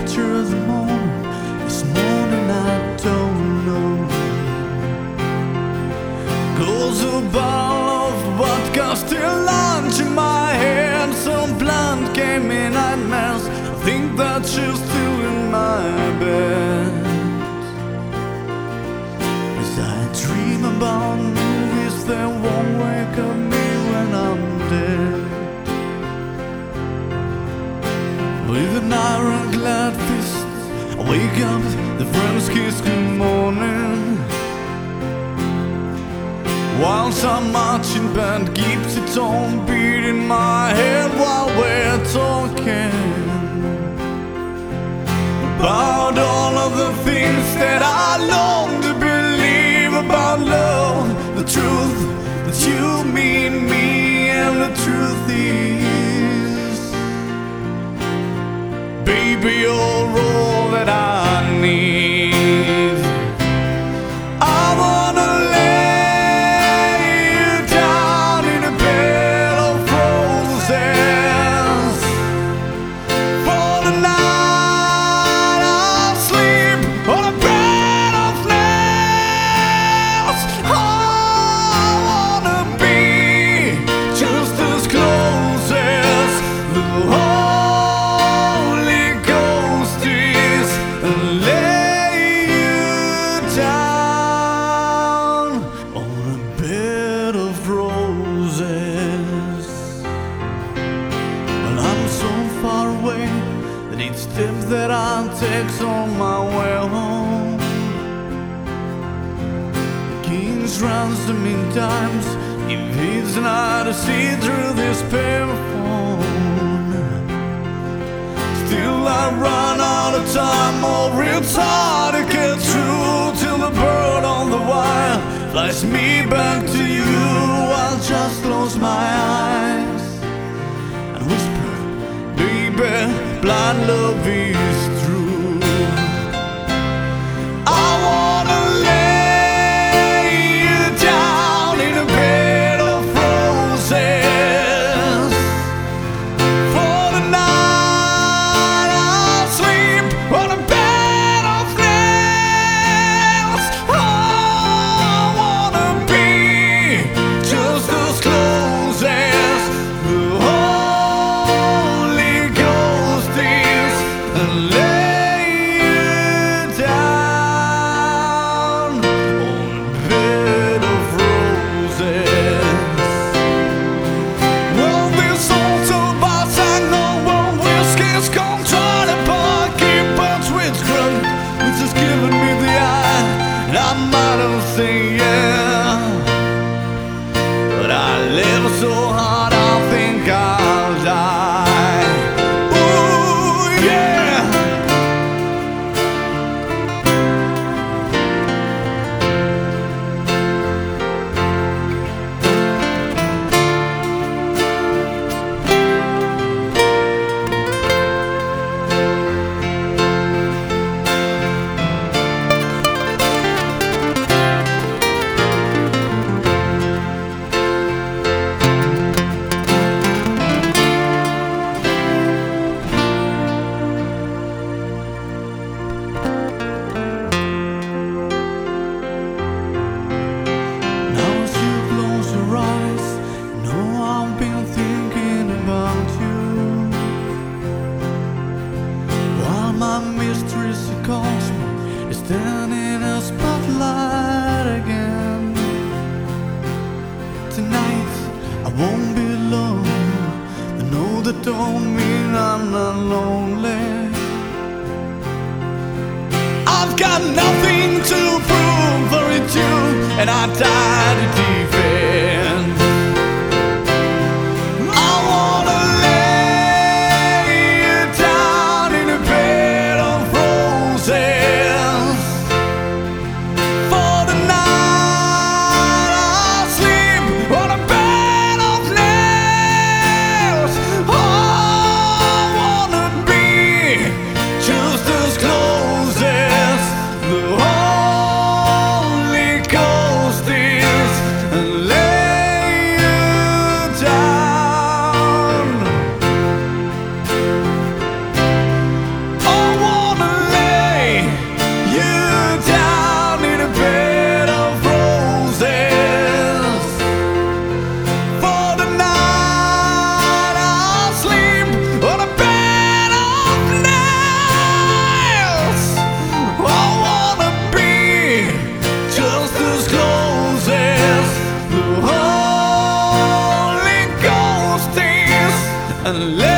capture the moment. This morning I don't know. Goes a bottle of vodka, still lunch in my hand. Some blunt gave me nightmares. I think that she's still in my bed. As I dream about movies that won't wake up me when I'm dead. With an ironclad fist, I wake up, the friends kiss good morning. While some marching band keeps its own beat in my head while we're talking about all of the things that I long to believe about love. The truth that you mean me, and the truth is, baby, you're all that I need. I wanna lay you down in a bed of roses. For the night I'll sleep on a bed of nails. I wanna be just as close as the Holy Ghost is, and lay you down on a bed of roses. Well, I'm so far away that each step that I take's on my way home. The king's ransom in times, if he's not to see through this payphone. Still I run out of time, or it's hard to get through, till the bird on the wire flies me back to you. I'll just close my eyes and whisper, baby, blind love is true. I wanna lay you down in a bed of roses. For the night I'll sleep on a bed of nails. I wanna be just as close as the Holy Ghost is, and lay you down on a bed of roses. Well, this old tool box I know one whiskey's gonna try to keep up with drug, which has given me the eye, and I might have said yeah, but I live so hard I think I'll die. Ooh, yeah. Now as you close your eyes, know I've been thinking about you. While my mistress who calls me is standing in a spotlight again. Tonight I won't be alone. I know that don't mean I'm not lonely. I've got nothing to prove for it too, and I died to defend. I wanna lay you down in a bed of roses. For the night I'll sleep on a bed of nails. I wanna be just as close as the Holy Ghost is, and let